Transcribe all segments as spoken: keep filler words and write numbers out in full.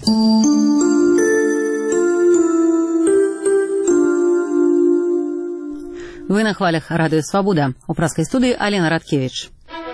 Вы на хвалях Радио Свобода. У праской студии Алена Радкевич.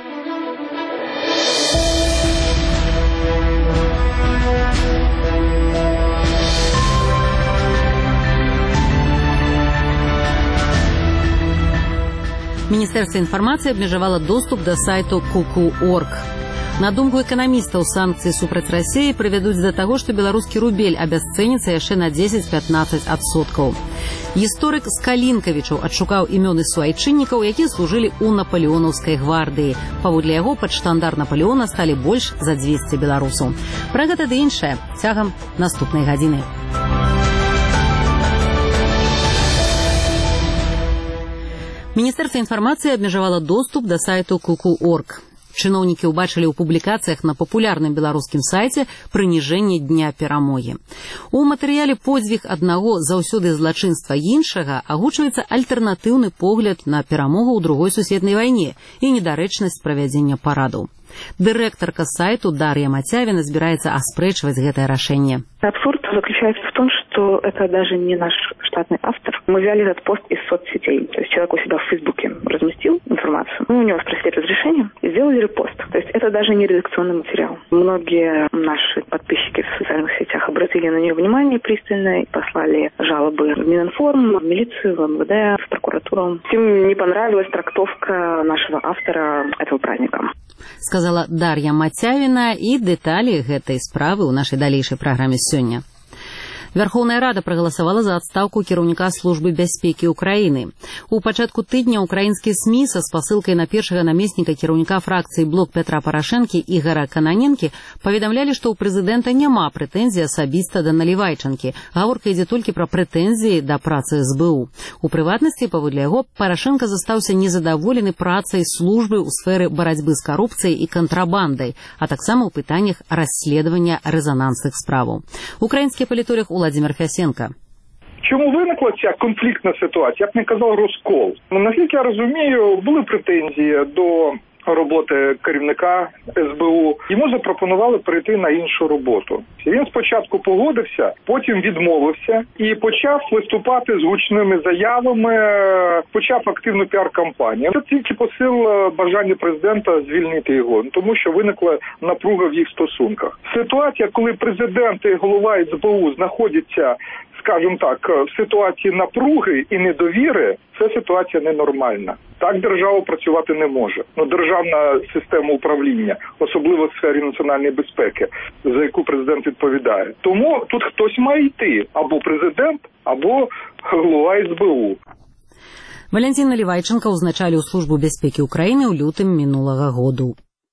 Міністерство інфармацыі абмежавала доступ да сайту ку-ку точка орг. На думку эканамістаў, санкцыі супраць Расіі прывядуць да таго, што беларускі рубель абясцэніцца яшчэ на дзесяць-пятнаццаць адсоткаў. Гісторык Скалінкавічаў адшукаў імёны суайчыннікаў, якія служылі ў напалеонаўскай гвардыі. Паводле яго пад штандар Напалеона сталі больш за дзвесце беларусаў. Пра гэта ды іншае цягам наступнай гадзіны. Міністерство інфармацыі абмежавала доступ да сайту ку-ку точка орг. Чыноўнікі ўбачылі ў публікацыях на папулярным беларускім сайце прыніжэнне дня перамогі. У матэрыяле подзвіг аднаго заўсёды злачынства іншага агучваецца альтэрнатыўны погляд на перамогу ў другой сусветнай вайне і недарэчнасць правядзення парадаў. Дырэктарка сайту Дар'я Мацявіна збіраецца аспрэчваць гэтае рашэнне. Абсурд заключается в том, что это даже не наш штатный автор. Мы взяли этот пост из соцсетей. То есть человек у себя в Фейсбуке разместил информацию, мы у него спросили разрешение и сделали репост. То есть это даже не редакционный материал. Многие наши подписчики в социальных сетях обратили на нее внимание пристально и послали жалобы в Мининформ, в милицию, в эм вэ дэ, в прокуратуру. Им не понравилась трактовка нашего автора этого праздника. Сказала Дар'я Мацявіна, і дэталі гэтай справы ў нашай далейшай праграме сёння. Верховная Рада прагаласавала за адстаўку кіраўніка службы бяспекі Украіны. У пачатку тыдня украінскія СМІ са спасылкай на першага намесніка кіраўніка фракцыі Блок Петра Парашэнкі Ігара Кананенкі паведамлялі, што ў прэзідэнта няма прэтэнзій асабіста да Налівайчанкі. Гаворка ідзе толькі пра прэтэнзіі да працы эс бэ у. У прыватнасці, паводле яго, Парашэнка застаўся незадаволены працай службы ў сферы барацьбы з карупцыяй і кантрабандай, а таксама ў пытаннях расследавання рэзанансных справаў. Украінскі палітолог Владимир Фясенко. Чому виникла ця конфліктна ситуація? Я б не казав розкол. Ну, наскільки я розумію, були претензії до роботи керівника ес бэ у. Йому запропонували перейти на іншу роботу. Він спочатку погодився, потім відмовився і почав виступати з гучними заявами, почав активну піар-кампанію. Це тільки посил бажання президента звільнити його, тому що виникла напруга в їх стосунках. Ситуація, коли президент і голова ес бэ у знаходяться, скажімо так, в ситуації напруги і недовіри, це ситуація ненормальна. Так держава працювати не може. Ну, державна система управління, особливо в сфері національної безпеки, за яку президент відповідає. Тому тут хтось має йти, або президент, або голова ес бэ у. Валентин Налівайченко узначаліў службу бяспекі Украіны ў лютым мінулага году.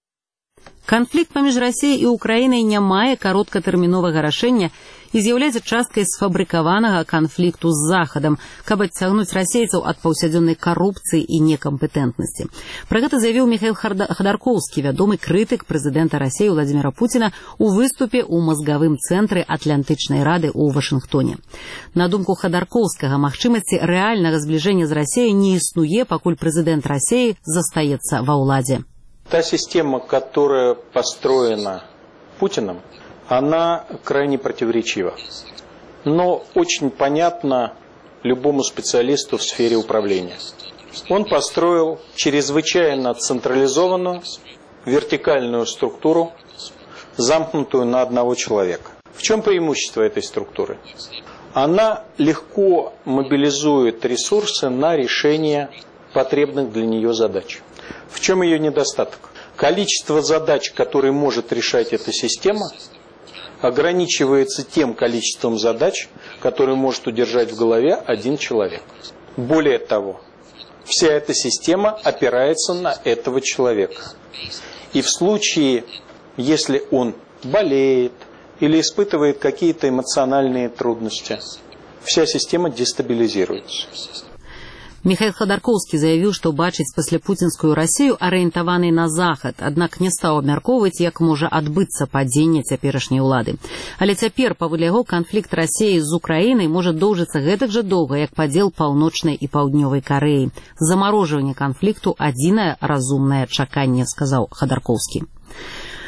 Канфлікт паміж Расіяй і Украінай не мае кароткатэрміновага рашэння і з'яўляецца часткай сфабрыкаванага канфлікту з Захадам, каб адцягнуць расейцаў ад паўсядзённай карупцыі і некампетэнтнасці. Пра гэта заявіў Михаил Ходорковский, вядомы крытык прэзідэнта Расіі Владимира Путина у выступе ў мазгавым цэнтры Атлантычнай рады ў Вашынгтоне. На думку Ходорковскага, магчымасці рэальнага збліжэння з Расіяй не існуе, пакуль прэзідэнт Расіі застаецца ва ўладзе. Та система, которая построена Путиным, она крайне противоречива. Но очень понятна любому специалисту в сфере управления. Он построил чрезвычайно централизованную вертикальную структуру, замкнутую на одного человека. В чем преимущество этой структуры? Она легко мобилизует ресурсы на решение потребных для нее задач. В чем ее недостаток? Количество задач, которые может решать эта система, ограничивается тем количеством задач, которые может удержать в голове один человек. Более того, вся эта система опирается на этого человека. И в случае, если он болеет или испытывает какие-то эмоциональные трудности, вся система дестабилизируется. Михаил Ходорковский заявіў, што бачыць пасляпуцінскую Расію арыентаванай на захад, аднак не стаў абмяркоўваць, як можа адбыцца падзенне цяперашняй улады. Але цяпер, паводле яго, канфлікт Расіі з Украінай можа доўжыцца гэтак жа доўга, як падзел паўночнай і паўднёвай Карэі. Замарожванне канфлікту – адзінае разумнае чаканне, сказаў Ходорковский.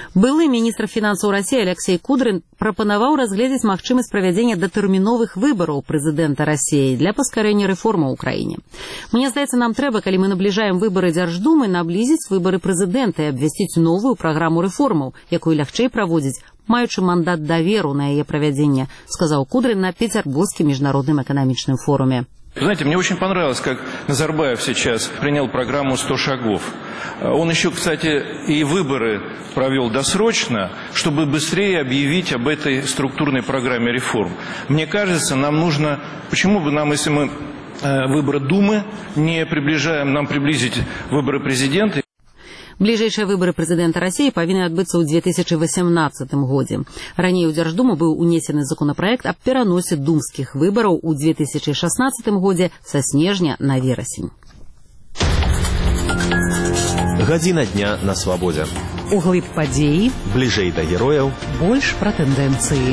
Былы міністр фінансаў Расіі Алексей Кудрин прапанаваў разгледзець магчымасць правядзення датэрміновых выбараў прэзідэнта Расіі для паскарэння рэформаў у краіне. Мне здаецца, нам трэба, калі мы набліжаем выбары Дзярждумы, наблізіць выбары прэзідэнта і абвясціць новую праграму рэформаў, якую лягчэй праводзіць, маючы мандат даверу на яе правядзенне, сказаў Кудрин на Петербургскім міжнародным эканамічным форуме. Знаете, мне очень понравилось, как Назарбаев сейчас принял программу «сто шагов». Он еще, кстати, и выборы провел досрочно, чтобы быстрее объявить об этой структурной программе реформ. Мне кажется, нам нужно... Почему бы нам, если мы выборы Думы не приближаем, нам приблизить выборы президента? Бліжэйшыя выбары прэзідэнта Расіі павінны адбыцца ў две тысячы восемнадцатым годзе. Раней у Дзярждуму быў унесены законапраект аб пераносе думскіх выбараў у две тысячы шаснаццатым годзе са снежня на верасень. Гадзіна дня на свабодзе. Углыб падзеі. Бліжэй да герояў. Больш пра тэндэнцыі.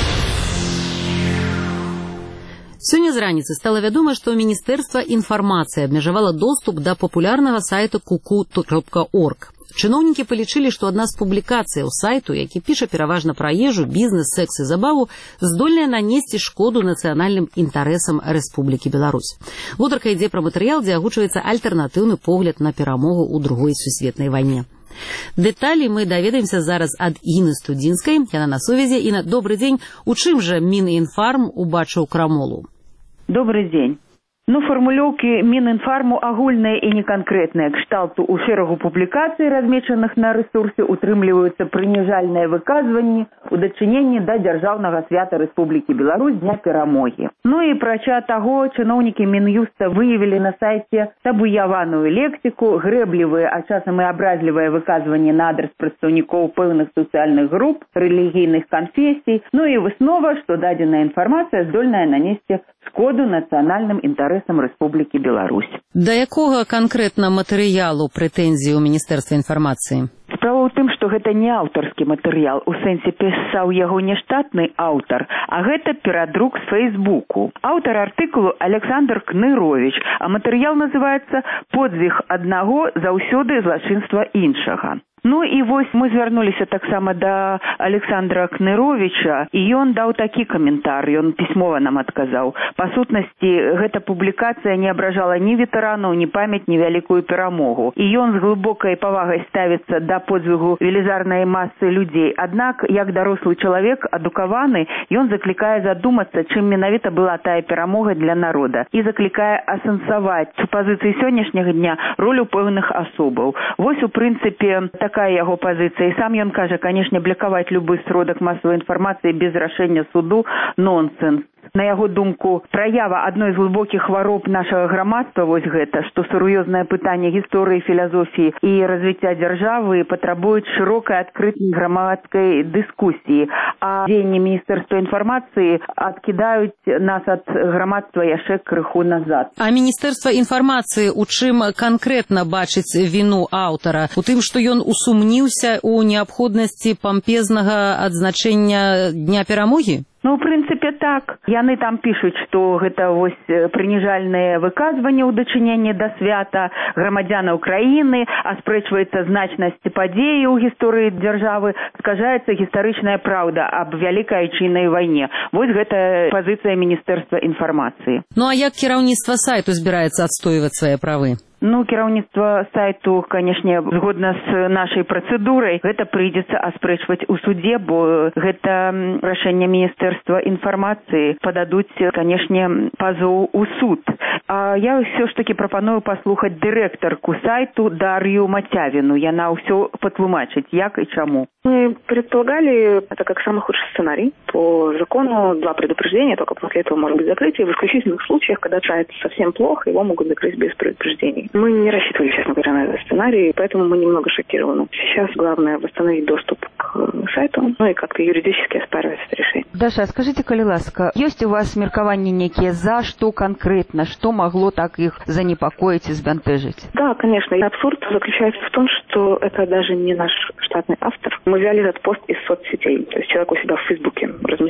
Сёння з раніцы стала вядома, што Міністэрства інфармацыі абмежавала доступ да папулярнага сайта куку кропка орг. Чыноўнікі палічылі, што адна з публікацыяў сайту, які піша пераважна пра ежу, бізнес, секс і забаву, здольная нанесці шкоду нацыянальным інтарэсам Рэспублікі Беларусь. Гутарка ідзе пра матэрыял, дзе агучваецца альтэрнатыўны погляд на перамогу ў другой сусветнай вайне. Дэталі мы даведаемся зараз ад Іны Студзінскай. Яна на сувязі. Іна, добры дзень. У чым жа Мінінфарм убачыў крамолу? Добрый день. Ну, формулёўкі Мінінфарму агульныя і неканкрэтныя кшталту ў шэрагу публікацый, размечаных на рэсурсе, утрымліваюцца прыніжальныя выказванні у дачыненні да дзяржаўнага свята Рэспублікі Беларусь Дня Перамогі. Ну і прача таго, чыноўнікі Мін'юста выявілі на сайце табуяваную лексіку, грэблівыя, а часам і абразлівыя выказванні на адрас прадстаўнікоў пэўных сацыяльных груп, рэлігійных канфесій, ну і выснова, што дадзеная інфармацыя здольная нанесці шкоду нацыянальным інтарэсам Рэспублікі Беларусь. Да якога канкрэтна матэрыялу прэтэнзіі ў Міністэрства інфармацыі? Справа ў тым, што гэта не аўтарскі матэрыял, у сэнсе пісаў яго не штатны аўтар, а гэта перадрук з Фэйсбуку. Аўтар артыкулу Александр Кнырович, а матэрыял называецца «Подзвіг аднаго заўсёды злачынства іншага». Ну і вось мы звярнуліся таксама да Александра Кныровича, і ён даў такі каментар, ён пісьмова нам адказаў. Па сутнасці, гэта публікацыя не абражала ні ветэранаў, ні памяць, ні вялікую перамогу. І ён з глыбокай павагай ставіцца да подзвігу велізарнай масы людзей. Аднак, як дарослы чалавек, адукаваны, ён заклікае задумацца, чым менавіта была тая перамога для народа. І заклікае асэнсаваць у пазіцыі сённяшняга дня ролю пэўных асобаў. Вось, у прынцыпе, такая яго пазіцыя. І сам ён кажа, канешне, блякаваць любы сродак масавай інфармацыі без рашэння суду – нонсенс. На яго думку, праява адной з глыбокіх хвароб нашага грамадства вось гэта, што сур'ёзнае пытанне гісторыі, філазофіі і развіцця дзяржавы патрабуюць шырокай адкрытай грамадскай дыскусіі, а дзеянні Міністэрства інфармацыі адкідаюць нас ад грамадства яшчэ крыху назад. А Міністэрства інфармацыі у чым канкрэтна бачыць віну аўтара? У тым, што ён усумніўся ў неабходнасці пампезнага адзначэння Дня Перамогі? Ну, ў прынцыпе, так. Яны там пішуць, што гэта вось прыніжальныя выказванні ў дачыненні да свята грамадзянаў краіны, аспрэчваецца значнасць падзеі ў гісторыі дзяржавы, скажаецца гістарычная праўда аб вялікай айчыннай вайне. Вось гэта пазіцыя Міністэрства інфармацыі. Ну, а як кіраўніцтва сайту збіраецца адстойваць свае правы? Ну, кіраўніцтва сайту, канешне, згодна з нашай працэдурай, гэта прыйдзецца аспрэчваць у судзе, бо гэта рашэнне Міністэрства інфармацыі пададуць, канешне, пазоў у суд. А я ўсё ж такі прапаную паслухаць дырэктарку сайту Дар'ю Мацявіну. Яна ўсё патлумачыць, як і чаму. Мы предполагали это как самый худший сценарий. По закону два предупреждения, только после этого может быть закрытие. В исключительных случаях, когда сайт совсем плохо, его могут закрыть без предупреждений. Мы не рассчитывали, честно говоря, на этот сценарий, поэтому мы немного шокированы. Сейчас главное восстановить доступ к сайту, ну и как-то юридически оспаривать это решение. Даша, скажите, калі ласка, есть у вас меркаванні некие за что конкретно, что могло так их занепокоить и збянтэжить? Да, конечно. И абсурд заключается в том, что это даже не наш штатный автор. Мы взяли этот пост из соцсетей. То есть человек у себя в Фейсбуке разместил информацию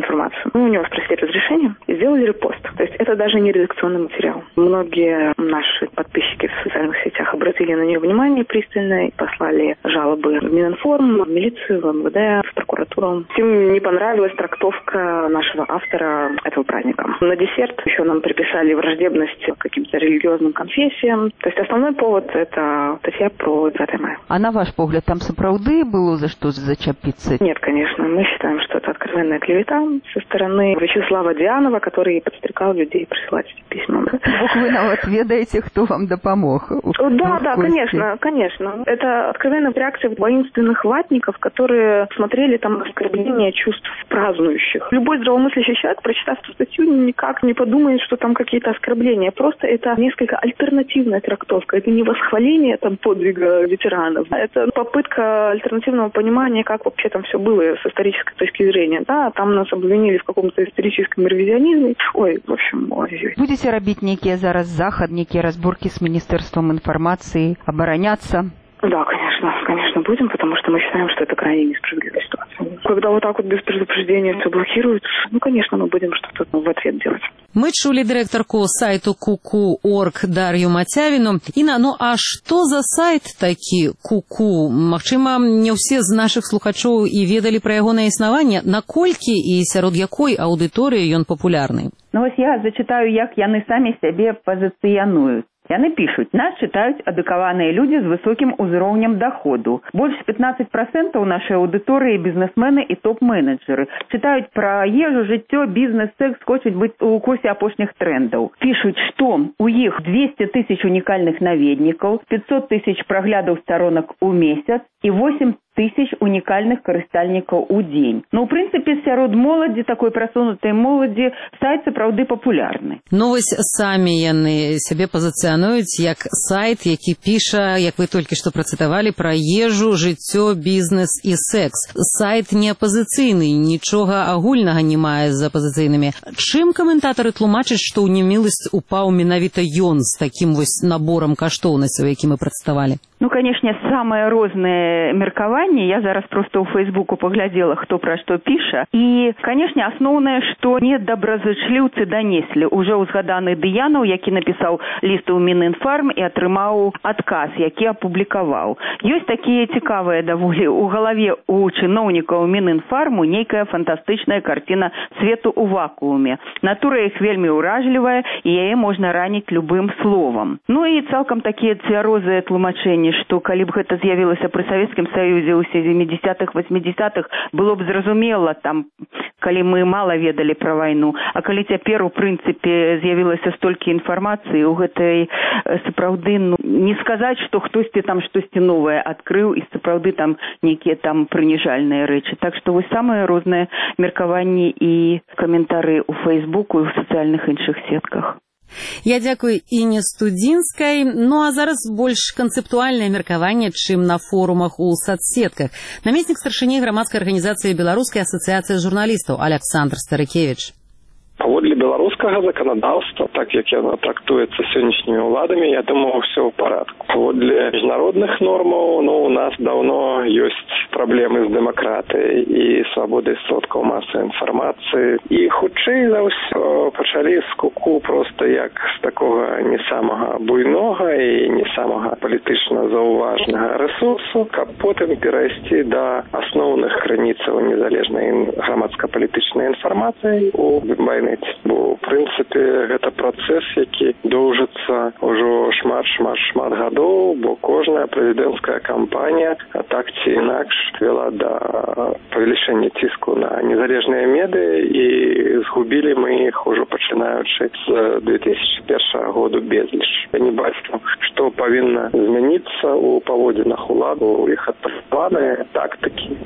информацию. Мы у него спросили разрешение и сделали репост. То есть это даже не редакционный материал. Многие наши подписчики в социальных сетях обратили на нее внимание пристальное и послали жалобы в Мининформ, в милицию, в эм вэ дэ, в прокуратуру. Им не понравилась трактовка нашего автора этого праздника. На десерт еще нам приписали враждебность к каким-то религиозным конфессиям. То есть основной повод – это статья про девятое мая. А на ваш погляд, там сапраўды было за что зачапиться? Нет, конечно. Мы считаем, что это откровенная клевета со стороны Вячеслава Дианова, который подстрекал людей присылать письма. Бог, вы нам отведаете, кто вам допомог. Да, да, конечно, конечно. Это откровенная реакция воинственных ватников, которые смотрели там оскорбление чувств празднующих. Любой здравомыслящий человек, прочитав эту статью, никак не подумает, что там какие-то оскорбления. Просто это несколько альтернативная трактовка. Это не восхваление там подвига ветеранов. Это попытка альтернативного понимания, как вообще там все было с исторической точки зрения. Да, там нас обвинили в каком-то историческом ревизионизме. Ой, в общем, ой. Будете робить некие зараз заход, некие разборки с Министерством информации, обороняться? Да, конечно, конечно будем, потому что мы считаем, что это крайне несправедливая ситуация. Когда вот так вот без предупреждения все блокируют, ну, конечно, мы будем что-то в ответ делать. Мы чули директорку сайту Куку точка орг Дар'ю Мацявіну. Інна, ну а што за сайт такі Куку? Магчыма, не ўсе з нашых слухачоў і ведалі пра ягонае існаванне, наколькі і сярод якой аўдыторыі ён папулярны? Ну вось я зачитаю, як яны самі сябе пазіцыянуюць. Яны пишут: нас читают адукаваныя люди с высоким уровнем доходу. Больше пятнадцать процентов нашей аудитории бизнесмены и топ-менеджеры. Читают про ежу, жыццё, бизнес, секс, хочуць быть у курсе апошніх трендов. Пишут, что у іх двести тысяч уникальных наведников, пятьсот тысяч проглядов сторонок у месяц и восемь тысяч уникальных карыстальников у день. Ну, в принципе, сярод моладзі, такой прасунутай моладзі, сайт сапраўды папулярны. Ну, вось самі яны сябе пазіцыянуюць як сайт, які піша, як вы толькі што працытавалі, пра ежу, жыццё, бізнес і секс. Сайт не апазіцыйны, нічога агульнага не мае з апазіцыйнымі. Чым каментатары тлумачаць, што ў неміласць упаў менавіта ён з такім вось наборам каштоўнасцяў, які мы прадставалі? Ну, конечно, самые розныя меркаванні. Я зараз просто ў Фейсбуку поглядела, хто пра што піша. І, конечно, асноўнае, што недобразычліўцы данеслі. Уже ўзгаданы Дыянаў, які напісаў ліст у Мінінфарм і атрымаў адказ, які апублікаваў. Ёсць такія цікавыя даволі. У галаве у чыноўнікаў Мінінфарму нейкая фантастычная карціна свету ў вакууме. Натура іх вельмі ўражлівая, і яе можна раніць любым словам. Ну і цалкам такія цвярозыя тлумачэнні, што калі б гэта з'явілася пры Савецкім Саюзе ў сямідзесятых, васьмідзесятых, было б зразумела, там, калі мы мала ведалі пра вайну. А калі цяпер, у прынцыпе, з'явілася столькі інфармацыі, у гэтай сапраўды, ну, не сказаць, што хтосьці там штосьці новае адкрыў і сапраўды там нейкія там прыніжальныя рэчы. Так што вось самыя розныя меркаванні і каментары ў Фейсбуку і ў сацыяльных іншых сетках. Я дзякую Інне Студзінскай. Ну а зараз больш канцэптуальнае меркаванне, чым на форумах у соцсетках. Намеснік старшыні грамадскай арганізацыі Беларускай асацыяцыі журналістаў Александр Старыкевіч. Паводле беларускага заканадаўства, так як яно трактуецца сённяшнімі ўладамі, я думаю, ўсё ў парадку. Паводле міжнародных нормаў, ну, у нас даўно ёсць праблемы з дэмакратыяй і свабодай сродкаў масавай інфармацыі. І хутчэй за ўсё пачалі з Куку проста як з такога не самага буйнога і не самага палітычна заўважнага рэсурсу, каб потым перайсці да асноўных крыніцаў незалежнай грамадска-палітычнай інфармацыі у вайны. Бо, в прынцыпе, гэта працэс, які доўжыцца ўжо шмат-шмат-шмат гадоў, бо кожная прэзідэнцкая кампанія так ці інакш вела да павелічэння ціску на незалежныя медыі, і згубілі мы іх ужо пачынаючы з две тысячи першага году безліч. Я не бачу, што павінна змяніцца ў паводзінах улады, у іх адпрацаваныя тактыкі,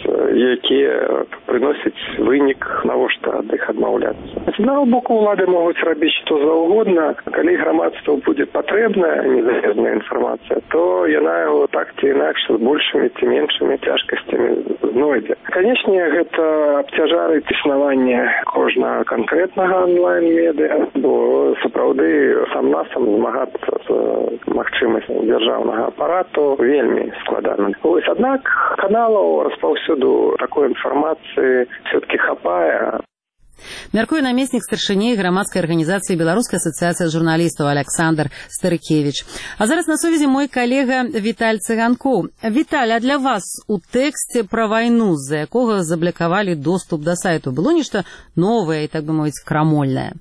якія прыносяць вынік, навошта ад іх адмаўляцца. З одного боку, улады могуць рабіць што заўгодна. Калі грамадству будзе патрэбная незалежная інфармацыя, то яна яго так ці інакш з большымі ці меншымі цяжкасцямі знойдзе. Канечне, гэта абцяжарыць існаванне кожнага канкрэтнага онлайн-медыа, бо сапраўды сам-насам змагацца з магчымасцю дзяржаўнага апарату вельмі складана. Вось, аднак каналаў распаўсюду такой інфармацыі все-таки хапае. Мяркуе намеснік старшыні грамадскай арганізацыі Беларускай асацыяцыі журналістаў Александр Старыкевич. А зараз на сувязі мой калега Віталь Цыганкоў. Віталь, а для вас у тэксце пра вайну, з-за якога заблакавалі доступ да сайту, было нешта новае і, так бы мовіць, крамольнае?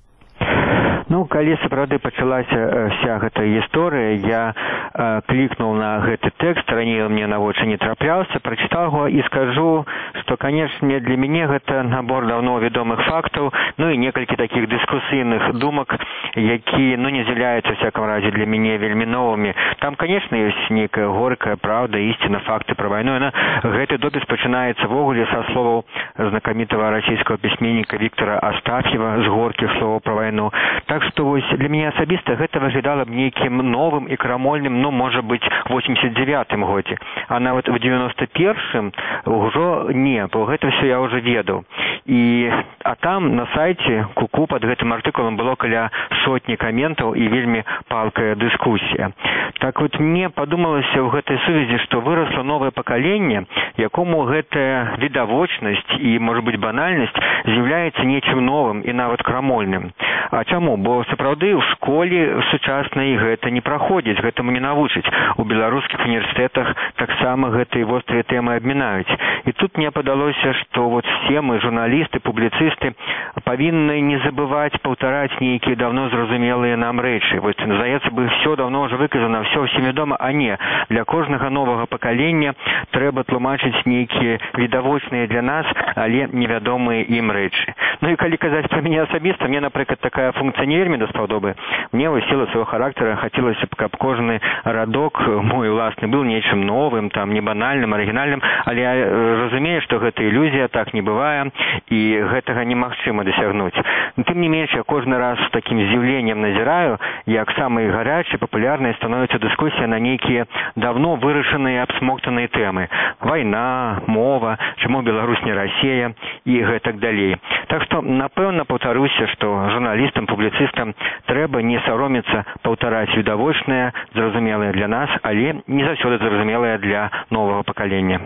Ну, калі сапраўды пачалася вся гэта гісторыя, я э, клікнуў на гэты тэкст, раней мне на вочы не трапляўся, прачытаў яго і скажу, што, канешне, для мяне гэта набор даўно вядомых фактаў, ну і некалькі такіх дыскусійных думак, які, ну, не з'яўляюцца, у всяком разе, для мяне вельмі новымі. Там, канешне, ёсць нейкая горкая праўда, ісціна, факты пра вайну. Яна, гэты допіс пачынаецца ввогуле са словаў знакамітага расійскага пісьменніка Віктора Астаф'ева, з горкіх словаў пра вайну. Так што вось для мяне асабіста гэта выглядала б нейкім новым і крамольным, ну, можа быць, восемьдесят девятым годзе. А нават у девяносто первым ўжо не, бо гэта ўсё я ўжо ведаў. І, а там на сайце Куку пад гэтым артыкулам было каля сотні каментаў і вельмі палкая дыскусія. Так вот мне падумалася ў гэтай сувязі, што вырасла новае пакаленне, якому гэтая відавочнасць і, можа быць, банальнасць з'яўляецца нечым новым і нават крамольным. А чаму? Бо сапраўды ў школе сучаснай гэта не праходзіць, гэтаму не навучыць. У беларускіх універсітэтах таксама гэтыя вострыя тэмы абмінаюць. І тут мне падалося, што вот все мы, журналісты, публіцысты, павінны не забываць паўтараць нейкія даўно зразумелыя нам рэчы. Вот, здаецца бы, все даўно ўжо выказана, все ўсім вядома, а не. Для кожнага новага пакалення трэба тлумачыць нейкія відавочныя для нас, але невядомыя ім рэчы. Ну і калі казаць пра мяне асабіста, мне, напрыклад, такая функцыя не вельмі даспадобы. Мне ў сілу свайго характара хацелася б, каб кожны радок мой уласны был нечым новым, там, не банальным, арыгінальным, але я разумею, што гэта ілюзія, так не бывае, і гэтага немагчыма дасягнуць. Тым не менш, я кожны раз з такім здзіўленнем назіраю, як самыя гарячыя, папулярныя становіцца дыскусія на нейкія давно вырашаныя абсмоктаныя тэмы. Вайна, мова, чаму Беларусь не Расія і гэтак далей. Так што, напэўна, паўтаруся, што журналістам, публіцыстам трэба не саромецца паўтараць відавочнае, зразумелае для нас, але не заўсёды зразумелае для новага пакалення.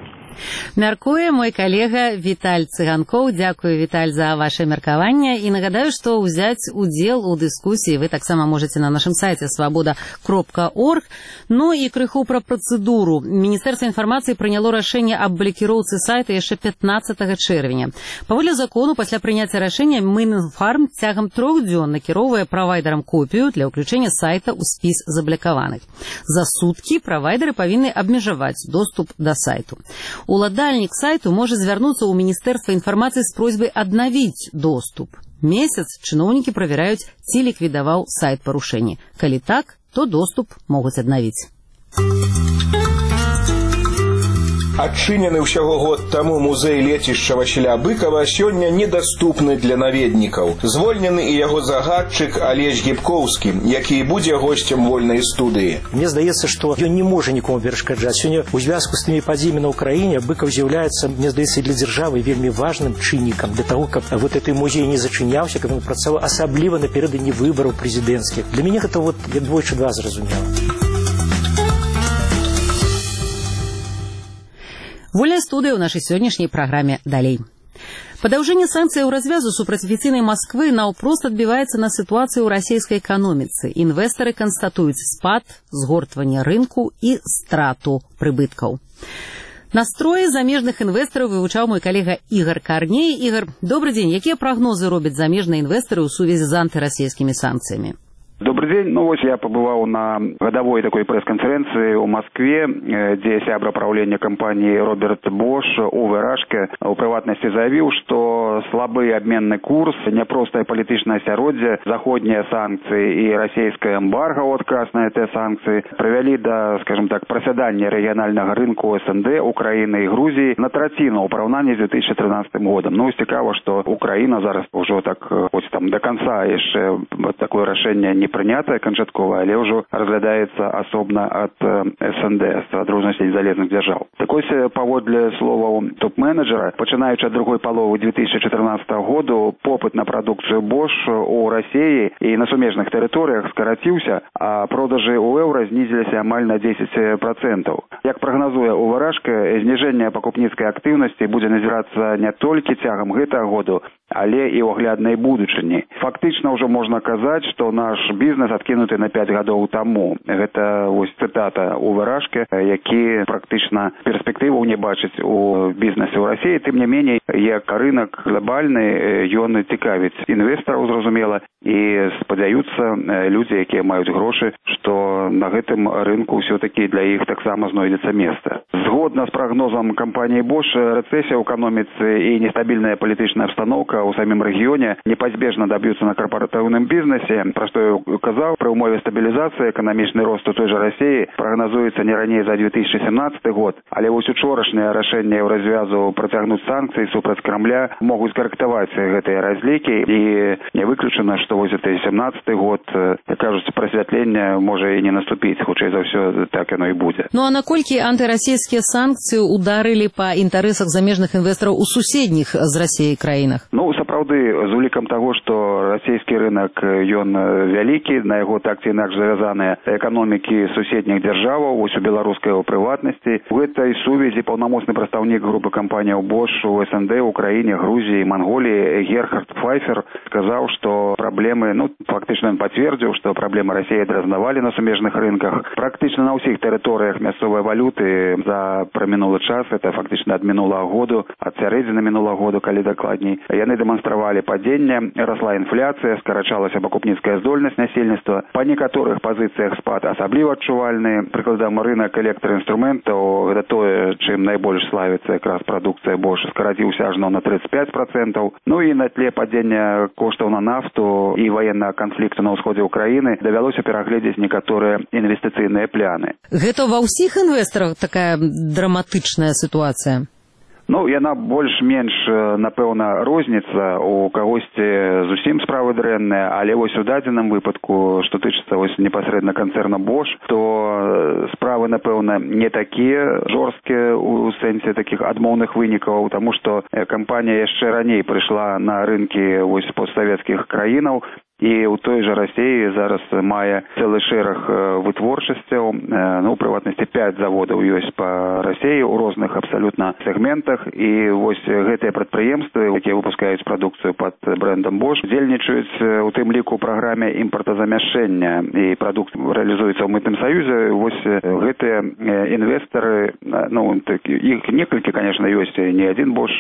Мяркуе мой калега Віталь Цыганкоў. Дзякую, Віталь, за ваше меркаванне. І нагадаю, што ўзяць удзел у дыскусіі вы таксама можаце на нашым сайце свабода кропка орг. Ну і крыху пра працэдуру. Міністэрства інфармацыі прыняло рашэнне аб блакіроўцы сайта яшчэ пятнаццатага чэрвеня. Паводле закону, пасля прыняцця рашэння Мінінфарм цягам трох дзён накіроўвае правайдарам копію для ўключэння сайта ў спіс заблакаваных. За суткі правайдары павінны абмежаваць доступ да сайту. Уладальнік сайту можа звярнуцца ў Міністэрства інфармацыі з просьбай аднавіць доступ. Месяц чыноўнікі правяраюць, ці ліквідаваў сайт парушэнні. Калі так, то доступ могуць аднавіць. Адчынены ўсяго год таму музей лецішча Васіля Быкава сёння недаступны для наведнікаў. Звольнены і яго загадчык Алесь Гібкоўскі, які будзе госцем вольнай студыі. Мне здаецца, што ён не можа нікому перашкаджаць. Сёння у звязку з тымі падзеямі на ўкраіне Быкаў з'яўляецца, мне здаецца, для дзяржавы вельмі важным чыннікам для таго, каб вот гэты музей не зачыняўся, каб ён працаваў, асабліва напярэдадні выбараў прэзідэнцкіх. Для мяне гэта вот я двойчы два зразумела. Вольная студыя ў нашай сённяшняй праграме далей. Падаўжэнне санкцыяў развязу супраць афіцыйнай Масквы наўпрост адбіваецца на сітуацыі ў расійскай эканоміцы. Інвестары канстатуюць спад, згортванне рынку і страту прыбыткаў. Настроі замежных інвестараў вывучаў мой калега Ігар Карней. Ігар, добрый дзень. Якія прагнозы робяць замежныя інвестары ў сувязі з антырасійскімі санкцыямі? Добрый день. Ну вот я побывал на годовой такой пресс-конференции в Москве, где сябра правления компании Роберт Бош Уве Рашке у приватности заявил, что слабый обменный курс, непростая политичная асяроддзе, заходние санкции и российское эмбарго отказ на эти санкции привели до, скажем так, проседания регионального рынка СНД, Украины и Грузии на траціну у порівнянні з две тысячи тринадцатым годом. Ну, цікаво, что Украина зараз уже так, хоть там до конца еще такое решение не приняла, прынятая канчаткова, але ўжо разглядаецца асобна ад эс эн дэ, Содружнасці незалежных дзяржаў. Так вось, паводле словаў топ-менеджера, пачынаючы ад другой паловы две тысячи чатырнаццатага году попыт на прадукцыю Bosch у Расіі і на сумежных тэрыторыях скараціўся, а продажы ў еўра знізіліся амаль на дзесяць процентаў. Як прагназуе Уварашка, зніжэнне пакупніцкай актыўнасці будзе назірацца не толькі цягам гэтага году, але і ў агляднай будучыні. Фактычна ўжо можна казаць, што наш бізнес адкінуты на пяць гадоў таму. Гэта вось цытата Уварашкі, які практычна перспектываў не бачыць у бізнесе ў Расіі. Тым не меней, як рынок глобальны, ён цікавіць інвестараў, зразумела, і спадзяюцца людзі, якія маюць грошы, што на гэтым рынку ўсё-такі для іх таксама знойдзецца месца. Згодна з прагнозам кампаніі Bosch, рэцэсія ў эканоміцы і нестабільная палітычная абстаноўка ў самім рэгіёне непазбежна даб'юцца на карпаратыўным бізнесе, пра што я казаў, пры ўмове стабілізацыі эканамічны рост у той жа Расіі прагназуецца не раней за две тысячи семнадцаты год, але вось учорашняе рашэнне Еўразвязу працягнуць санкцыі супраць Крамля могуць карэктаваць гэтыя разлікі, і не выключана, што вось гэты семнадцаты год, як кажуць, прасвятленне можа і не наступіць, хутчэй за ўсё так яно і будзе. Ну а наколькі антырасійскія санкцыі ударылі па інтарэсах замежных інвестараў у суседніх з Расіяй краінах? Ну, сапраўды, з улікам таго, што расійскі рынок, ён вялікі, на яго так ці інакш завязаныя эканомікі суседніх дзяржаваў, вось у беларускай у прыватнасці. У гэтай сувязі паўнамоцны прадстаўнік групы кампаніяў Bosch у эс эн дэ, Украіне, Грузіі, Манголіі Герхард Пфайфер сказаў, што праблемы, ну, фактычна ён пацвердзіў, што праблемы Расіі дразнавалі на сумежных рынках. Практычна на ўсіх тэрыторыях мясцовай валюты за прамінулы час, это фактычна ад мінулага году, ад сярэдзіны мінулага году, калі дакладней, яны дэманстравалі падзенне, расла інфляцыя, скарачалася пакупніцкая здольнасць насельніцтва. Па некаторых пазіцыях спад асабліва адчувальны. Прыкладам, рынак электраінструментаў, гэта тое, чым найбольш славіцца якраз прадукцыя Bosch, скараціўся ажно на тридцать пять процентаў. Ну і на тле падзення коштаў на нафту і ваеннага канфлікту на ўсходзе ўкраіны давялося перагледзець некаторыя інвестыцыйныя пляны. Гэта ва ўсіх інвестарах такая драматычная сітуацыя? Ну, яна больш-менш, напэўна, розніца, у кагосьці зусім справы дрэнныя, але вось у дадзеным выпадку, што тычыцца вось непасрэдна канцэрна Bosch, то справы, напэўна, не такія жорсткія у сэнсе такіх адмоўных вынікаў, таму што кампанія яшчэ раней прыйшла на рынкі вось постсавецкіх краінаў, і ў той жа Расіі зараз мае цэлы шэраг вытворчасцяў, ну, у прыватнасці пяць заводаў ёсць па Расіі ў розных абсалютна сегментах, і вось гэтыя прадпрыемствы, якія выпускаюць прадукцыю пад брэндам Bosch, дзельнічаюць у тым ліку ў праграме імпартазамяшчэння, і прадукт рэалізуецца ў мытным саюзе. Вось гэтыя інвестары, ну, іх некалькі, конечно, ёсць, не адзін Bosch,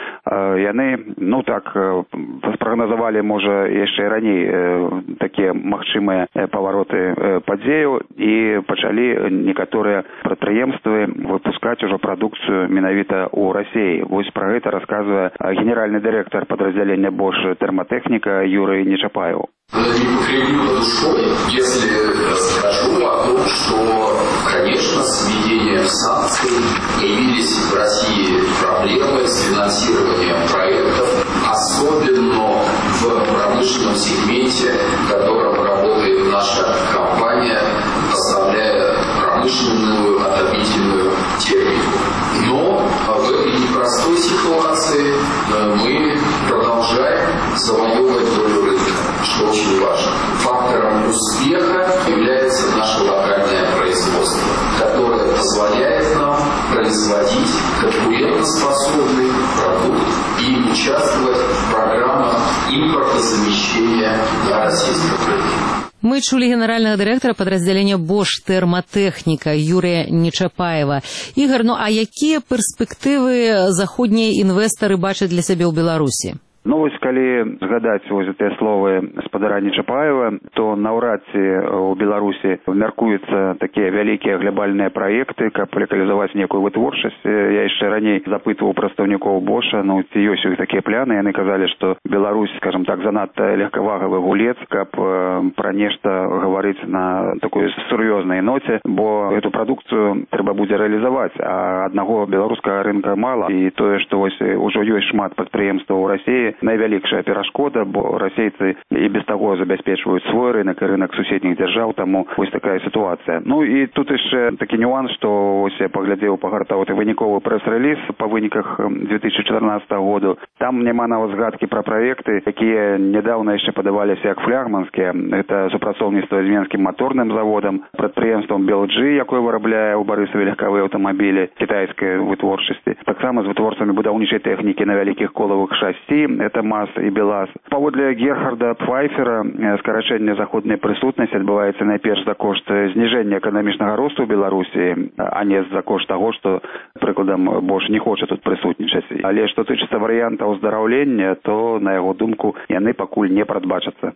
яны, ну, так, спрагназавалі, можа, яшчэ раней такія магчымыя павароты падзеяў і пачалі некаторыя прадпрыемствы выпускаць ужо прадукцыю менавіта ў Расіі. Вось пра гэта расказвае генеральны дырэктар падраздзялення Bosch термотехника Юрий Нечапаев. Не покривила душой, если скажу о том, что, конечно, с введением санкций появились в России проблемы с финансированием проектов, особенно в промышленном сегменте, в котором работает наша компания, поставляя промышленную отопительную технику. Но в этой непростой ситуации мы продолжаем завоевывать долю рынка, что очень важно. Фактором успеха является наше локальное производство, которое позволяет нам производить конкурентоспособный продукт и участвовать в программах импортозамещения на российском рынке. Мы чулі генеральнага дырэктара падраздзялення Bosch термотехніка Юрія Нечапаева. Ігор, ну а якія перспектывы заходнія інвестары бачаць для сябе ў Беларусі? Ну, вось, калі згадаць вось гэтыя словы спадара Нечапаева, то наўрад ці ў Беларусі мяркуюцца такія вялікія глобальныя праекты, каб локалізаваць некую вытворчасць. Я яшчэ раней запытваў прадстаўнікоў Bosch, ну, ці ёсць у іх такія пляны. Яны казалі, што Беларусь, скажем так, занадта легкавагавы гулец, каб пра нешта гаварыць на такой сур'ёзнай ноце, бо эту прадукцыю трэба будзе рэалізаваць, а аднаго беларускага рынка мала. І тое, што вось ужо ёсць шмат прадпрыемстваў у Расіі, найвялікшая перашкода, бо расейцы і без таго забяспечваюць свой рынок і рынок суседніх дзяржаў, таму вось такая сітуацыя. Ну і тут яшчэ такі нюанс, што ось я паглядзеў пагартаў выніковы прэс-рэліз па выніках две тысячи чатырнаццатага году. Там няма нават згадкі пра праекты, якія нядаўна яшчэ падаваліся як флягманскія. Гэта супрацоўніцтва з Менскім маторным заводам, прадпрыемствам Бел Джи, якое вырабляе ў Барысаве легкавыя аўтамабілі кітайскай вытворчасці. Таксама з вытворцамі будаўнічай тэхнікі на вялікіх колавых шасі, это МАЗ і БелАЗ. Паводле Герхарда Пфайфера, скарачэнне заходняй прысутнасці адбываецца найперш за кошт зніжэння эканамічнага росту ў Беларусі, а не за кошт таго, што, прыкладам, Бош не хоча тут прысутнічаць. Але што тычыцца варыянта ўздараўлення, то, на яго думку, яны пакуль не прадбачацца.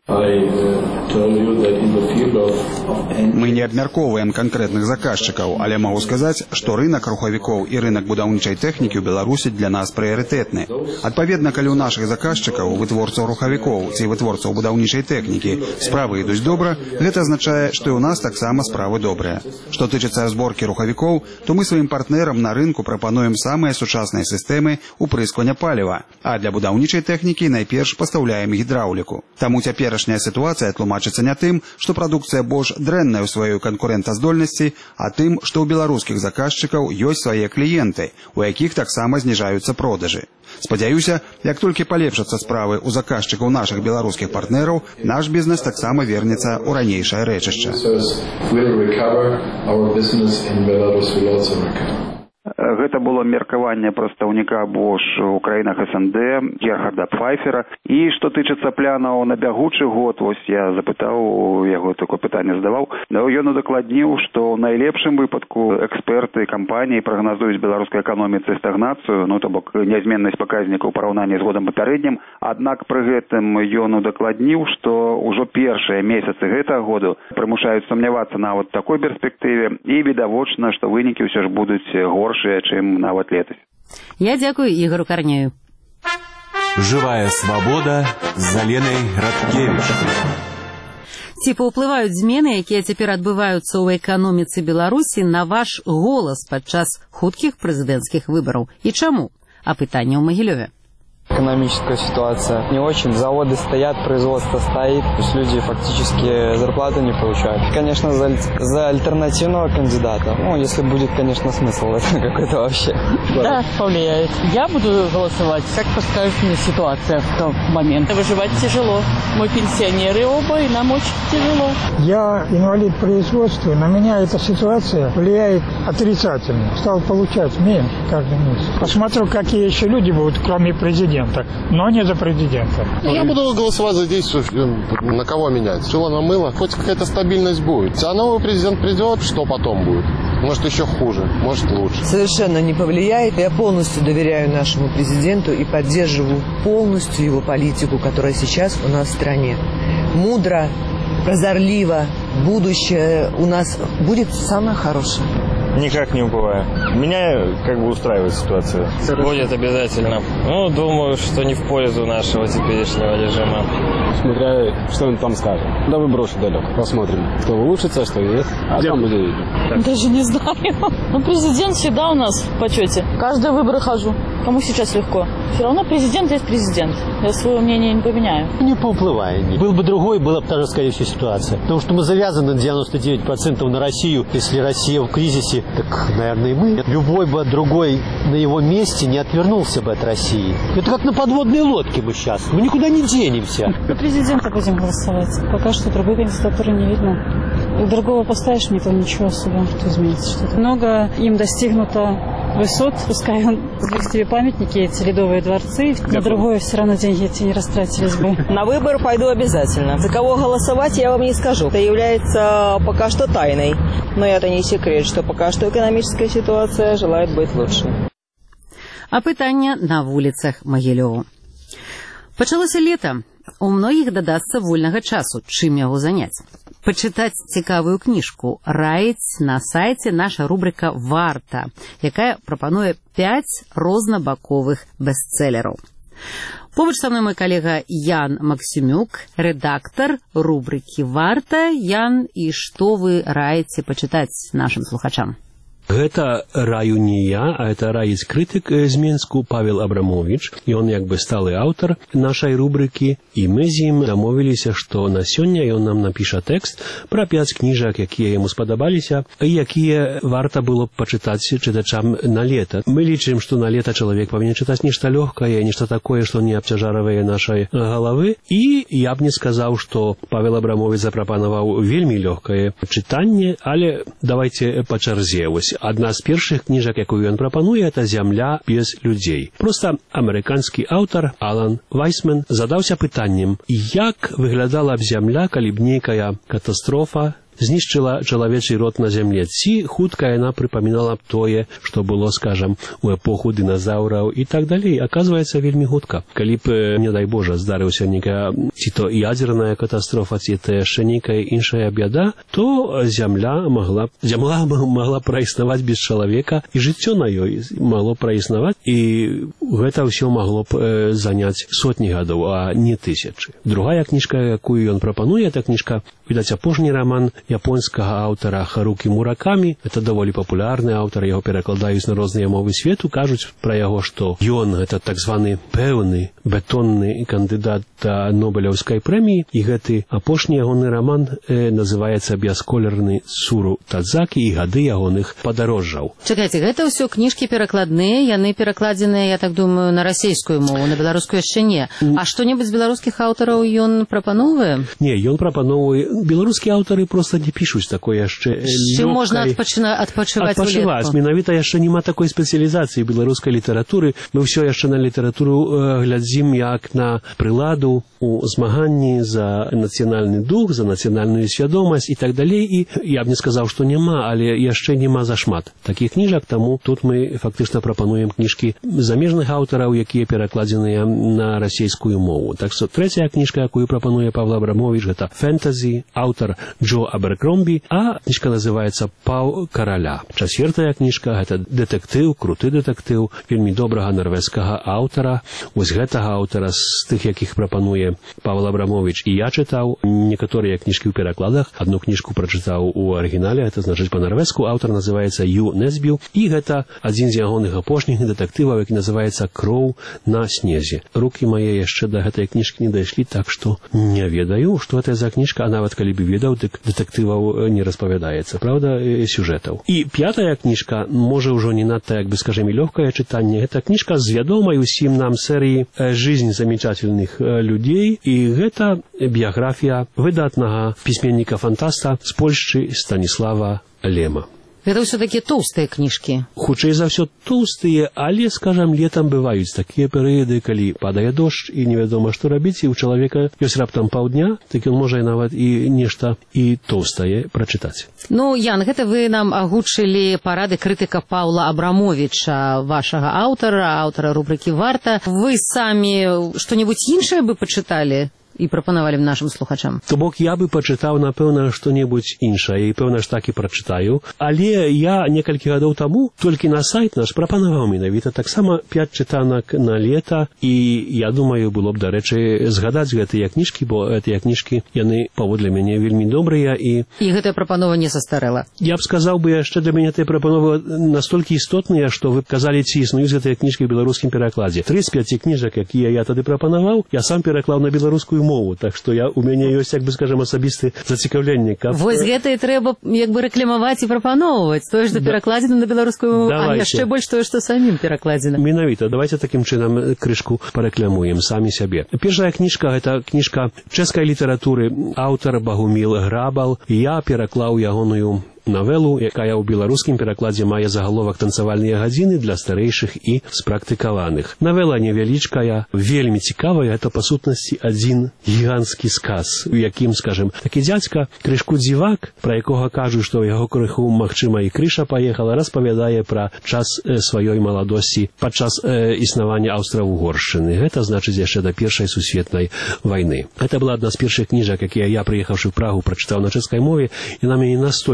Мы не абмяркоўваем канкрэтных заказчыкаў, але магу сказаць, што рынак рухавікоў і рынак будаўнічай тэхнікі ў Беларусі для нас прыярытэтны. Адпаведна, калі ў нашых заказчыкаў, вытворцаў рухавікоў ці вытворцаў будаўнічай тэхнікі справы ідуць добра, гэта азначае, што і ў нас таксама справы добрыя. Што тычыцца зборкі рухавікоў, то мы сваім партнерам на рынку прапануем самыя сучасныя сістэмы ўпрысквання паліва, а для будаўнічай тэхнікі найперш пастаўляем гідраўліку. Таму цяперашняя сітуацыя тлумачыцца не тым, што прадукцыя Bosch дрэнная ў сваёй канкурэнтаздольнасці, а тым, што ў беларускіх заказчыкаў ёсць свае кліенты, у якіх таксама зніжаюцца продажы. Спадзяюся, як толькі палепшацца справы ў заказчыкаў нашых беларускіх партнераў, наш бізнес таксама вернецца ў ранейшае рэчышча. Гэта было меркаванне прадстаўніка Bosch у краінах эс эн дэ Герхарда Пфайфера. І што тычыцца планаў на бягучы год, вось я запытаў, яго такое пытанне задаваў, ён удакладніў, што ў найлепшым выпадку эксперты кампаніі прагназуюць беларускай эканоміцы стагнацыю, ну то бок нязменнасць паказнікаў у параўнанні з годам папярэднім, аднак пры гэтым ён удакладніў, што ўжо першыя месяцы гэтага году прымушаюць сумнявацца нават такой перспектыве і відавочна, што вынікі ўсё ж будуць горшыя, чым нават летась. Я дзякую Ігору Карнею. Живая свабода з Аленай Радкевіч. Ці паўплываюць змены, якія цяпер адбываюцца ў эканоміцы Беларусі, на ваш голас падчас хуткіх прэзідэнцкіх выбараў? І чаму? А пытанне ў Магілёве. Экономическая ситуация не очень. Заводы стоят, производство стоит, то есть люди фактически зарплату не получают. Конечно, за, за альтернативного кандидата, ну, если будет, конечно, смысл в этом какой-то вообще. Да, повлияет. Я буду голосовать, как подскажет мне ситуация в тот момент. Выживать тяжело. Мы пенсионеры оба, и нам очень тяжело. Я инвалид производства, на меня эта ситуация влияет отрицательно. Стал получать меньше каждый месяц. Посмотрю, какие еще люди будут, кроме президента. Но не за президента. Я буду голосовать за действие, на кого менять. Чего на мыло, хоть какая-то стабильность будет. А новый президент придет, что потом будет? Может, еще хуже, может, лучше. Совершенно не повлияет. Я полностью доверяю нашему президенту и поддерживаю полностью его политику, которая сейчас у нас в стране. Мудро, прозорливо. Будущее у нас будет самое хорошее. Никак не уповаю. Меня как бы устраивает ситуация. Будет обязательно. Ну, думаю, что не в пользу нашего теперешнего режима. Смотря, что он там скажет. Да выброшу далеко. Посмотрим, кто улучшится, что есть. А там будет видно. Даже не знаю. Ну, президент всегда у нас в почете. Каждые выборы хожу. Кому сейчас легко. Все равно президент есть президент. Я свое мнение не поменяю. Не повлияет. Был бы другой, была бы та же, скорее всего, ситуация. Потому что мы завязаны на девяносто девять процентов на Россию. Если Россия в кризисе, так, наверное, и мы. Любой бы другой на его месте не отвернулся бы от России. Это как на подводной лодке мы сейчас. Мы никуда не денемся. За президента будем голосовать. Пока что другой кандидатуры не видно. И другого поставишь, мне там ничего особо, что изменится что-то. Много им достигнуто высот, пускай он сбег себе памятники, эти ледовые дворцы, на другое все равно деньги эти не растратились бы. На выбор пойду обязательно. За кого голосовать, я вам не скажу. Это является пока что тайной. Но это не секрет, что пока что экономическая ситуация желает быть лучше. А пытанне на вуліцах Магілёву. Пачалося лета. У многіх дадасца вольнага часу, чым яго заняць. Пачытаць цікавую кніжку раіць на сайце наша рубрика «Варта», якая прапануе пяць рознабаковых бестселераў. Побач са мной мой калега Ян Максимюк, редактор рубрики «Варта». Ян, і што вы раіце пачытаць нашим слухачам? Гэта раю не я, а это раіць крытык з Менску Павел Абрамович, і он як бы сталы аўтар нашай рубрыкі, і мы з ім дамовіліся, што на сёння ён нам напіша тэкст пра пяць кніжак, якія яму спадабаліся, і якія варта было б пачытаць чытачам на лета. Мы лічым, што на лета чалавек павінен чытаць нешта лёгкае, нешта такое, што не абцяжаравае нашай галавы, і я б не сказаў, што Павел Абрамович запрапанаваў вельмі лёгкае чытанне, але давайте па чарзе. Вось адна з першых кніжак, якую ён прапануе, это «Зямля без людзей». Проста амерыканскі аўтар Алан Вайсман задаўся пытаннем, як выглядала б зямля, калі б нейкая катастрофа знішчыла чалавечы род на зямле. Ці хутка яна прыпамінала б тое, што было, скажам, у эпоху дыназаўраў і так далей. Аказваецца, вельмі хутка. Калі б, не дай Божа, здарыўся нейкая ці то ядзерная катастрофа, ці то яшчэ нейкая іншая бяда, то зямля магла зямля магла праіснаваць без чалавека, і жыццё на ёй магло праіснаваць, і гэта ўсё магло б заняць сотні гадоў, а не тысячы. Другая кніжка, якую ён прапануе, это кніжка, відаць, апошні раман японскага аўтара Харукі Муракамі. Это даволі папулярны аўтар, яго перакладаюць на розныя мовы свету, кажуць пра яго, што ён гэта так званы пэўны бетонны кандыдат да Нобелеўскай прэміі, і гэты апошні ягоны раман э, называецца «Бясколерны Цуру Тадзакі і гады ягоных падарожжаў». Чакайце, гэта ўсё кніжкі перакладныя, яны перакладзеныя, я так думаю, на расейскую мову, на беларускую яшчэ не. А што-небудзь з беларускіх аўтараў ён прапановвае? Не, ён прапановвае. Беларускія аўтары проста не пішуць такое яшчэ лёгкай... Чым можна адпачына... адпачываць Адпачываць. Менавіта яшчэ няма такой спецыялізацыі беларускай літаратуры. Мы ўсё яшчэ на літаратуру э, глядзім як на прыладу у змаганні за нацыянальны дух, за нацыянальную свядомасць і так далей. І я б не сказаў, што няма, але яшчэ няма зашмат такіх кніжак, таму тут мы фактычна прапануем кніжкі замежных аўтараў, якія перакладзеныя на расейскую мову. Так што трэцяя кніжка, якую прапануе Павел Абрамович, гэта фэнтазі, аўтар Джо Аберкромбі, а кніжка называецца «Паў караля». Чацвёртая кніжка – гэта дэтэктыў, круты дэтэктыў, вельмі добрага нарвежскага аўтара. Вось гэтага аўтара з тых, якіх прапануе Павел Абрамович, і я чытаў некаторыя кніжкі ў перакладах. Адну кніжку прачытаў у арыгінале, гэта значыць па-нарвежску. Аўтар называецца Ю Несбіў, і гэта адзін з ягоных апошніх дэтэктываў, які называецца «Кроў на снезе». Рукі мае яшчэ да гэтай кніжкі не дайшлі, так што не ведаю, што гэта за кніжка, а нават калі бы ведаў, дык дэтэктываў не распавядаецца, правда, сюжэтаў. І пятая кніжка, можа ўжо не надта, як бы скажем, і лёгкае чытанне, гэта кніжка з вядомай усім нам серыі «Жизнь замечательных людзей», і гэта біяграфія выдатнага пісьменніка-фантаста з Польшчы Станіслава Лема. Гэта ўсё такія тоўстыя кніжкі. Хутчэй за ўсё тоўстыя, але, скажам, летам бываюць такія перыяды, калі падае дождж і невядома, што рабіць, і ў чалавека ёсць раптам паўдня, так ён можа нават і нешта і тоўстае прачытаць. Ну, Ян, гэта вы нам агучылі парады крытыка Паўла Абрамовіча, вашага аўтара, аўтара рубрыкі «Варта». Вы самі што-небудзь іншае бы пачыталі і прапанавалі б нашым слухачам? То бок я бы пачытаў, напэўна, што-небудзь іншае, і пэўна ж так і прачытаю. Але я некалькі гадоў таму толькі на сайт наш прапанаваў менавіта таксама пяць чытанак на лета, і я думаю, было б, дарэчы, згадаць гэтыя кніжкі, бо гэтыя кніжкі, яны паводле мяне вельмі добрыя. І І гэтая прапанова не састарэла? Я б сказаў бы яшчэ, для мяне тыя прапановы настолькі істотныя, што вы б казалі, ці існуюць гэтыя кніжкі ў беларускім перакладзе. Тры з пяці кніжак, якія я тады прапанаваў, я сам пераклаў на беларускую мову, так што я, у мяне ёсць, як бы, скажем, асабісты зацікаўленне. Каб... Вось гэта і трэба, як бы, рэкламаваць і прапаноўваць. Тое, што да. перакладзена на беларускую мову, а яшчэ больш тое, што самім перакладзена. Менавіта, давайте такім чынам крышку парэкламуем самі сябе. Першая кніжка, гэта кніжка чэшскай літаратуры, аўтар Багуміл Грабал. Я пераклаў ягоную навелу, якая ў беларускім перакладзе мае загаловак «Танцавальныя гадзіны для старэйшых і спрактыкаваных». Навела невялічкая, вельмі цікавая, гэта па сутнасці адзін гіганцкі сказ, у якім, скажем, такі дзядзька, крышку дзівак, пра якога кажу, што ў яго крыху, магчыма, і крыша паехала, распавядае пра час э, сваёй маладосці падчас э, існавання Аўстра-Угоршчыны. Гэта значыць яшчэ да першай сусветнай вайны. Гэта была адна з першых кніжак, якія я, прыехаўшы ў Прагу, прачытаў на чэшскай мове, і на мяне настолькі, як бы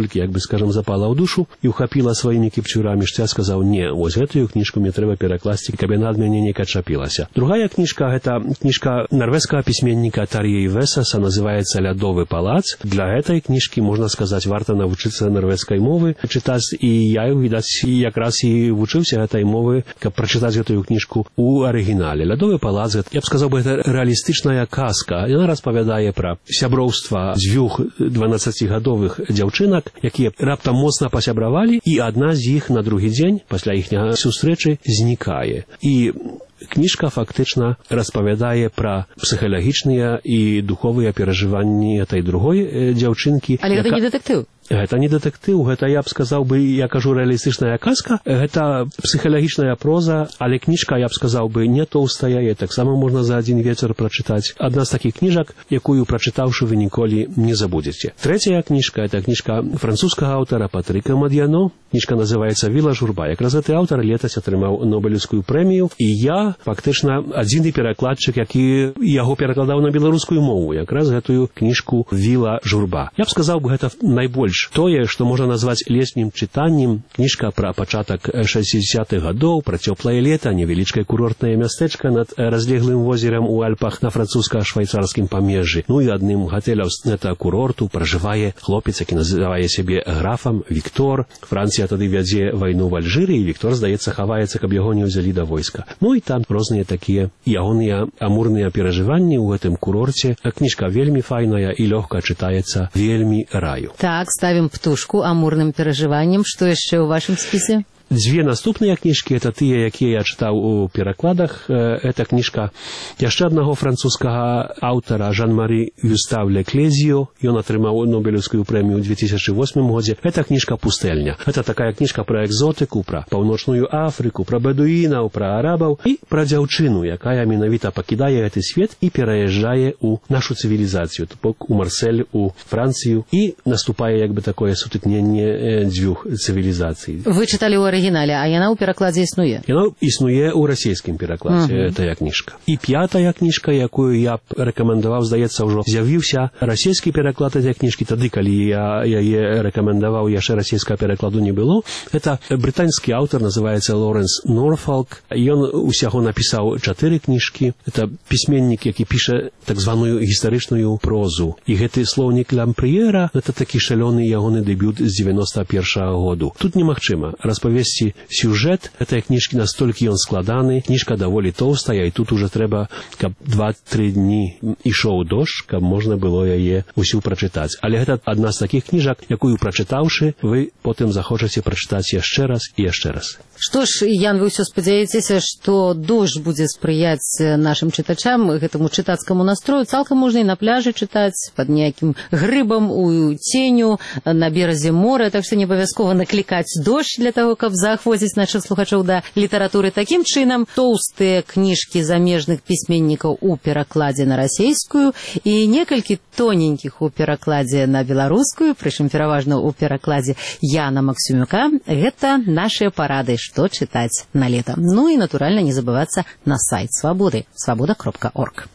скажем, запала ў душу і ухапіла сваімі кіпчурамі, што я сказаў: не, вось гэтую кніжку мне трэба перакласці, каб яна ад мяне не качапілася. Другая кніжка, гэта кніжка нарвежскага пісьменніка Тар'е Весаса, называецца «Лядовы палац». Для гэтай кніжкі, можна сказаць, варта навучыцца нарвежскай мовы чытаць, і я, відаць, якраз і вучыўся гэтай мовы, каб прачытаць гэтую кніжку ў арыгінале. «Лядовы палац», я б сказаў бы, гэта рэалістычная казка. Яна распавядае пра сяброўства дзвюх дванаццацігадовых дзяўчынак, якія раптам моцна пасябравалі, і адна з іх на другі дзень пасля іхняга сустрэчы знікае. І кніжка фактычна распавядае пра псіхалагічныя і духовыя перажыванні этой другой дзяўчынкі. Але гэта не дэтэктыў. Гэта не дэтэктыў, гэта, я б сказаў бы, я кажу, рэалістычная казка, гэта псіхалагічная проза, але кніжка, я б сказаў бы, не тоўстая, і таксама можна за адзін вечар прачытаць. Адна з такіх кніжак, якую, прачытаўшы, вы ніколі не забудзеце. Трэцяя кніжка, это кніжка французскага аўтара Патрыка Мадьяно. Кніжка называецца «Віла журба». Якраз гэты аўтар летась атрымаў Нобелеўскую прэмію, і я, фактычна, адзіны перакладчык, які яго перакладаў на беларускую мову, якраз гэтую кніжку «Віла журба». Я б сказаў бы, гэта найбольш тое, што можна назваць летнім чытаннем. Кніжка пра пачатак шэсцідзесятых гадоў, пра цёплае лета, невялічкае курортнае мястэчка над разлеглым возерам у Альпах на французска-швайцарскім памежжы. Ну і адным гатэляў гэтага курорту пражывае хлопец, які называе сябе графам Віктор. Францыя тады вядзе вайну в Альжыры, і Віктор, здаецца, хаваецца, каб яго не ўзялі да войска. Ну і там розныя такія ягоныя амурныя перажыванні ў гэтым курорце. Кніжка вельмі файная і лёгка чытаецца, вельмі раю. Так, ставим птушку амурным перажываннем. Что яшчэ ў вашым спісе? Дзве наступныя кніжкі, это тыя, якія я чытаў у перакладах. Это кніжка яшчэ аднаго французскага аўтара Жан-Марі Гюстав Леклезіо. Ён атрымаў Нобелеўскую прэмію ў две тысячы восьмым годзе. Это кніжка «Пустэльня». Это такая кніжка пра экзотыку, пра паўночную Афрыку, пра бэдуінаў, пра арабаў і пра дзяўчыну, якая менавіта пакідае гэты свет і пераязджае ў нашу цывілізацыю, то бок у Марсель, у Францыю, і наступае як бы такое сутыкненне дзвюх цывілізацый. Вы чыталі ў арыгінале, а яна ў перакладзе існуе? Яна існуе ў расійскім перакладзе, uh-huh. Тая кніжка. І пятая кніжка, якую я рэкамендаваў, здаецца, ўжо з'явіўся расійскі пераклад этой кніжкі, тады, калі я яе рэкамендаваў, яшчэ расійскага перакладу не было. Это брытанскі аўтар, называецца Лоренс Норфалк. Ён усяго напісаў чатыры кніжкі. Это пісьменнік, які піша так званую гістарычную прозу. І гэты слоўнік Лампріера, это такі шалёны ягоны дэбют з дзевяноста першага году. Тут немагчыма распавесці сюжэт этой кніжкі, настолькі ён складаны. Кніжка даволі тоўстая, і тут уже трэба, каб два-тры дні ішоў дождж, каб можна было яе усю прачытаць. Але гэта адна з такіх кніжак, якую прачытаўшы, вы потым захочаце прачытаць яшчэ раз і яшчэ раз. Што ж, Ян, вы ўсё спадзяецеся, што дождж будзе спрыяць нашым чытачам, гэтаму чытацкаму настрою. Цалкам можна і на пляжы чытаць, пад nejakім грыбам, у ценю, на беразе мора, так што не абавязкова наклікаць дождж для того, каб заахвоціць нашых слухачоў да літаратуры. Такім чынам, тоўстыя кніжкі замежных пісьменнікаў у перакладзе на расійскую і некалькі тоненькіх у перакладзе на беларускую, прычым пераважна ў перакладзе Яна Максімюка. Гэта нашыя парады, што чытаць на лета. Ну і, натуральна, не забывацца на сайт Свабоды, свабода кропка орг.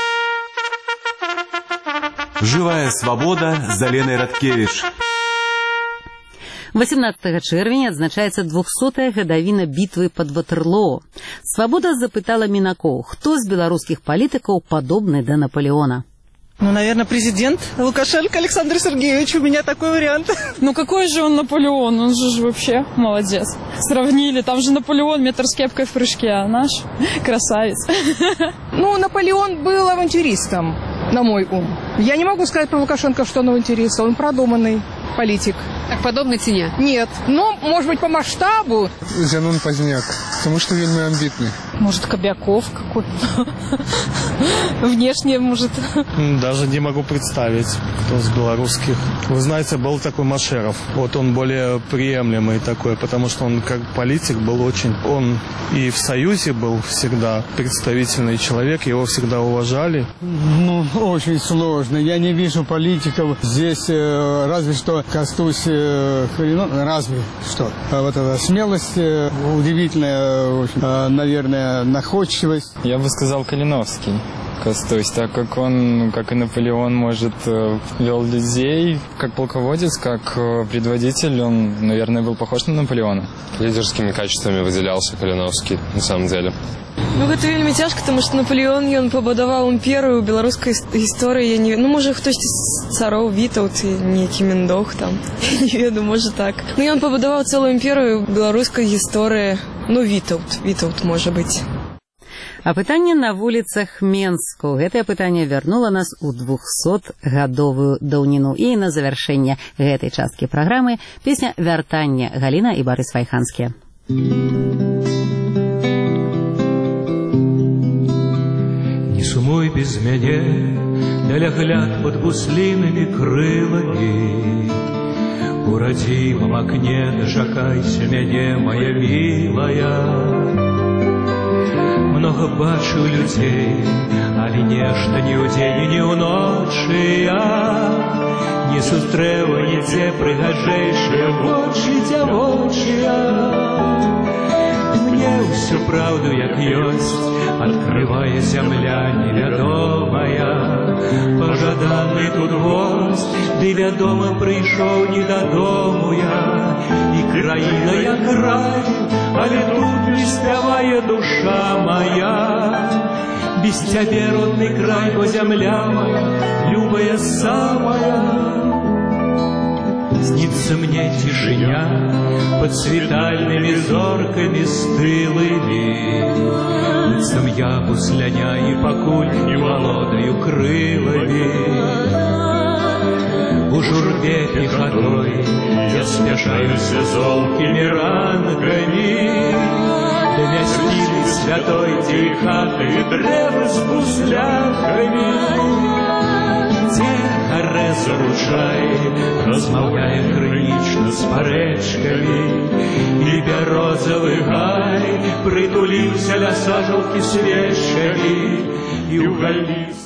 Живая свобода з Аленай Радкевіч. восемнадцатага чэрвеня адзначаецца двухсотая гадавіна бітвы пад Ватерлоо. Свабода запытала мінакоў, хто з беларускіх палітыкаў падобны да Наполеона? Ну, наверное, президент Лукашенко Александр Сергеевич. У меня такой вариант. Ну, какой же он Наполеон? Он же вообще молодец. Сравнили, там же Наполеон метр с кепкой в прыжке, а наш красавец. Ну, Наполеон был авантюристом, на мой ум. Я не могу сказать про Лукашенко, что он авантюрист. Он продуманный политик. Так подобный цене? Нет. Но, может быть, по масштабу. Зянон Пазняк, потому что вельми амбитный. Может, Кобяков какой-то. Внешне, может. Даже не могу представить, кто из белорусских. Вы знаете, был такой Машеров. Вот он более приемлемый такой, потому что он как политик был очень... Он и в Союзе был всегда представительный человек, его всегда уважали. Ну, очень сложно. Я не вижу политиков здесь, разве что Костусь Хренов, разве что. А вот эта смелость, удивительная, очень, наверное, находчивость. Я бы сказал Калиновский. Костусь, так как он, как и Наполеон, может, вел людей как полководец, как предводитель, он, наверное, был похож на Наполеона. Лидерскими качествами выделялся Калиновский, на самом деле. Ну, гэта вельмі цяжка, тому што Наполеон, ён пабудаваў імперыю ў беларускай гісторыі, я не... Ну, можа, хтосьці з цароў Вітаўт і нейкі Міндох там, не ведаю, можа так. Ну, ён пабудаваў цэлую імперыю беларускай гісторыі, ну, Вітаўт, Вітаўт, можа быць. А пытанне на вуліцах Менску. Гэтае пытанне вярнула нас у двухсотгадовую даўніну. І на завяршэнне гэтай часткі праграмы песня «Вяртанне» Галіна і Барыс Вайханскія. Сумуй без мяне, даля гляд под буслінымі крыламі. У радзімым акне дачакайся мяне, моя мілая. Многа бачыў людзей, але нешта ні ў дзень і ні ў ночы я не сустрэла нідзе прыгажэйшыя вочы дзявочыя. Мне ўсю праўду, як ёсць, открывая зямля невядомая. Пожаданы тут гость, ды вядома прыйшоў не дадому я. І краіна як рай, але тут не спявае душа моя. Без цябе, родны край, бо зямля моя, любая самая. Снится мне тишиня под светальными зорками стылыми. Лицом я пусляня и покуль не володаю крылами. У журбе пехотой я спешаюсь золкими ранками. Дымя спины святой тихаты древа с пусляками. Гарэ заручай, размаўляе крынічна з парэчкамі, і бярозавы гай прытуліўся ля сажалкі свечкамі, і ў галіс